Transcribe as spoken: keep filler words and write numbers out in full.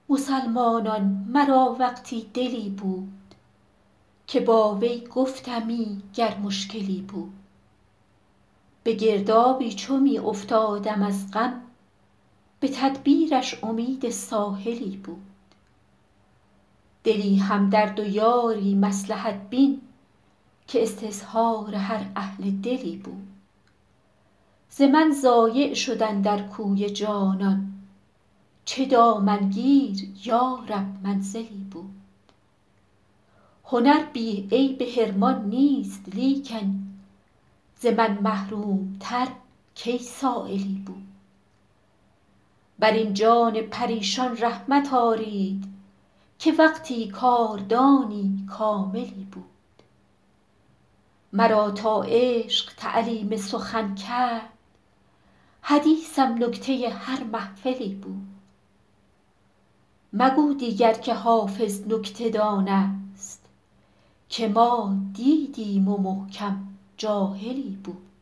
مسلمانان مرا وقتی دلی بود، که با وی گفتمی گر مشکلی بود. به گردابی چو می افتادم از غم، به تدبیرش امید ساحلی بود. دلی همدرد و یاری مصلحت بین، که استظهار هر اهل دلی بود. ز من ضایع شد اندر کوی جانان، چه دامنگیر یا رب منزلی بود. هنر بی عیب حرمان نیست لیکن، ز من محروم تر کی سایلی بود. بر این جان پریشان رحمت آرید، که وقتی کاردانی کاملی بود. مرا تا عشق تعلیم سخن کرد، حدیثم نکته هر محفلی بود. مگو دیگر که حافظ نکته دان است، که ما دیدیم و محکم جاهلی بود.